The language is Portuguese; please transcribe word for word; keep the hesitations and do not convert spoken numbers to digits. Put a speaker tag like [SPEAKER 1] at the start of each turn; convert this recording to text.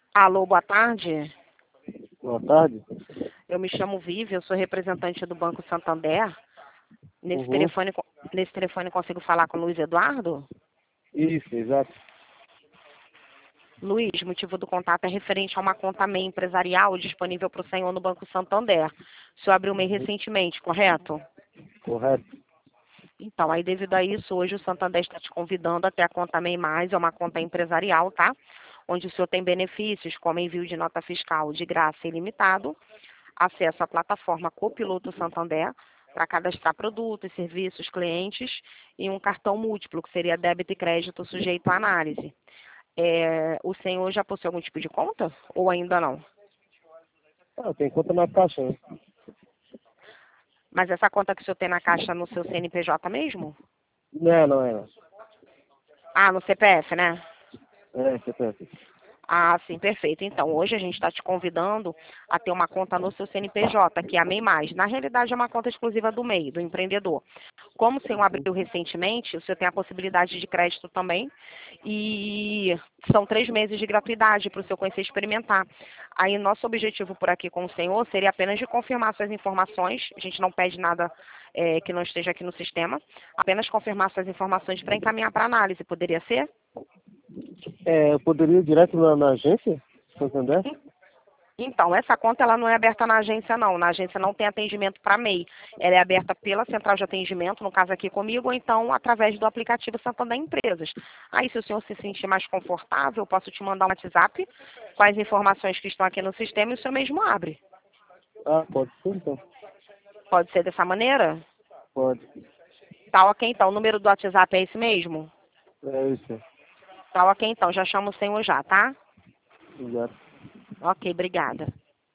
[SPEAKER 1] Alô, boa tarde.
[SPEAKER 2] Boa tarde.
[SPEAKER 1] Eu me chamo Vivi, eu sou representante do Banco Santander. Nesse
[SPEAKER 2] Uhum.
[SPEAKER 1] telefone, nesse telefone consigo falar com o Luiz Eduardo?
[SPEAKER 2] Isso, exato.
[SPEAKER 1] Luiz, motivo do contato é referente a uma conta MEI empresarial disponível para o senhor no Banco Santander. O senhor abriu MEI recentemente, correto?
[SPEAKER 2] Correto.
[SPEAKER 1] Então, aí devido a isso, hoje o Santander está te convidando até a conta MEI Mais, é uma conta empresarial, tá? Onde o senhor tem benefícios como envio de nota fiscal de graça ilimitado, acesso à plataforma Copiloto Santander para cadastrar produtos, serviços, clientes e um cartão múltiplo, que seria débito e crédito sujeito à análise. É, o senhor já possui algum tipo de conta ou ainda não?
[SPEAKER 2] Ah, tem conta na caixa, né?
[SPEAKER 1] Mas essa conta que o senhor tem na caixa no seu C N P J mesmo?
[SPEAKER 2] Não, não é. Não.
[SPEAKER 1] Ah, no C P F, né?
[SPEAKER 2] É, C P F.
[SPEAKER 1] Ah, sim, perfeito. Então, hoje a gente está te convidando a ter uma conta no seu C N P J, que é a MEI Mais. Na realidade, é uma conta exclusiva do MEI, do empreendedor. Como o senhor abriu recentemente, o senhor tem a possibilidade de crédito também. E são três meses de gratuidade para o senhor conhecer e experimentar. Aí, nosso objetivo por aqui com o senhor seria apenas de confirmar suas informações. A gente não pede nada é, que não esteja aqui no sistema. Apenas confirmar suas informações para encaminhar para análise. Poderia ser?
[SPEAKER 2] É, eu poderia ir direto na, na agência? Santander?
[SPEAKER 1] Então, essa conta ela não é aberta na agência, não. Na agência não tem atendimento para MEI. Ela é aberta pela central de atendimento, no caso aqui comigo, ou então através do aplicativo Santander Empresas. Aí, se o senhor se sentir mais confortável, eu posso te mandar um WhatsApp com as informações que estão aqui no sistema e o senhor mesmo abre.
[SPEAKER 2] Ah, pode ser então.
[SPEAKER 1] Pode ser dessa maneira?
[SPEAKER 2] Pode.
[SPEAKER 1] Tá ok, então. O número do WhatsApp é esse mesmo?
[SPEAKER 2] É isso.
[SPEAKER 1] Tá ok, então. Já chamo o senhor já, tá?
[SPEAKER 2] Exato.
[SPEAKER 1] Ok, obrigada.